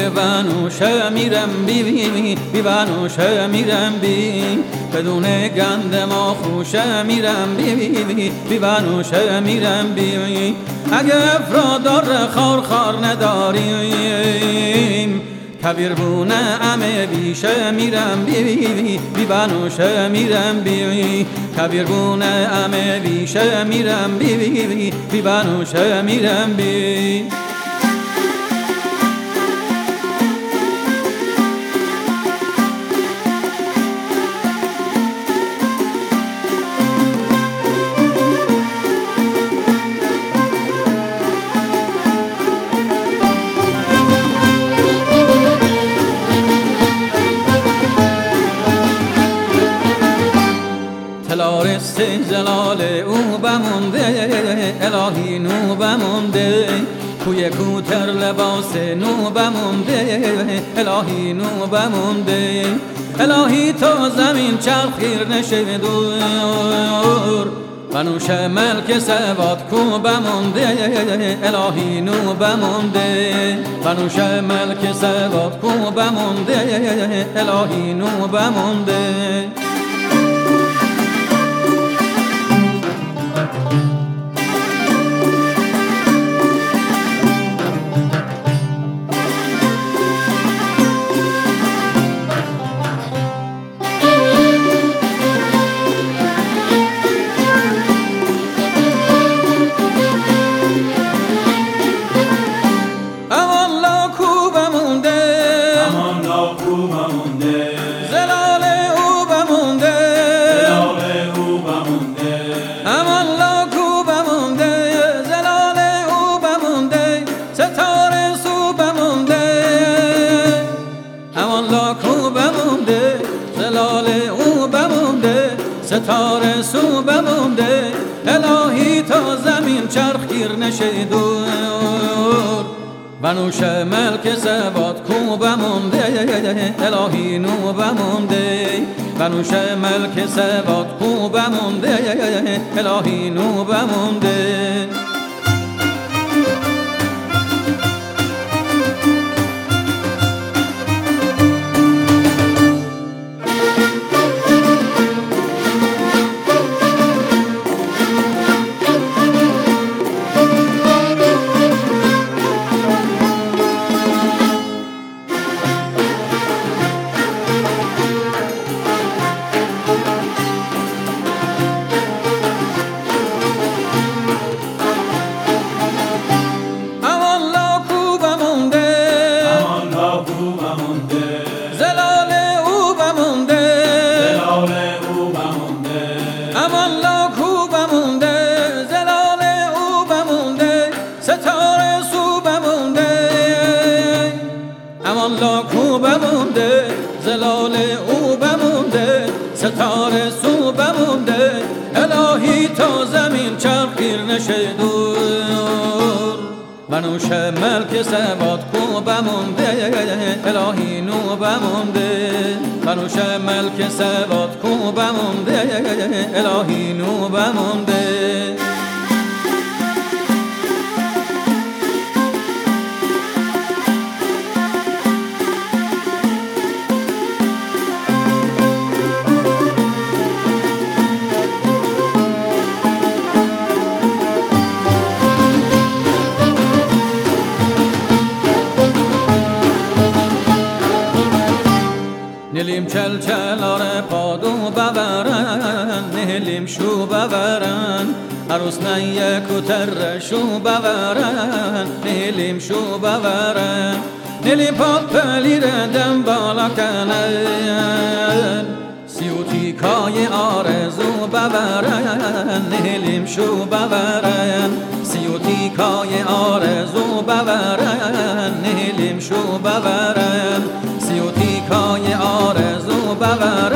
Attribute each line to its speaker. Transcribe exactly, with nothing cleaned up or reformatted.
Speaker 1: بنوشه میرم بی بی بی بی بنوشه میرم بی بدون گند ما خوشه میرم بی بی بی بی بنوشه میرم بی اگه افرادار خار خار نداریم کبیر بونه امه بیشه میرم بی بی بی بی بنوشه میرم بی کبیر بونه امه بیشه میرم بی بی بی بی بنوشه میرم بی تلارست جلال او بمونده الهی نو بمونده کوی کوتر لباس نو بمونده الهی نو بمونده الهی تا زمین چرخیر نشه دور بنوش ملک سواد کو بمونده الهی نو بمونده بنوش ملک سواد کو بمونده الهی نو بمونده ستاره سو بمونده الهی تا زمین چرخگیر نشه دور بنوش ملک سواد کو بمونده الهی نو بمونده بنوش ملک سواد کو بمونده الهی نو بمونده الله کو بمونده زلال او بمونده ستاره سو بمونده الهی تا زمین چرخگیر نشه دور بنوش ملک سواد کو بمونده الهی نو بمونده بنوش ملک سواد کو بمونده الهی نو بمونده نلیم چل چلار پادو ببرن نلیم شو ببرن عروس نیه کتر شو ببرن نلیم شو ببرن نلیم پاپلی ردم بالا کنن سیوتی کای آرزو ببرن نلیم شو ببرن سیوتی کای آرزو ببرن نلیم شو ببرن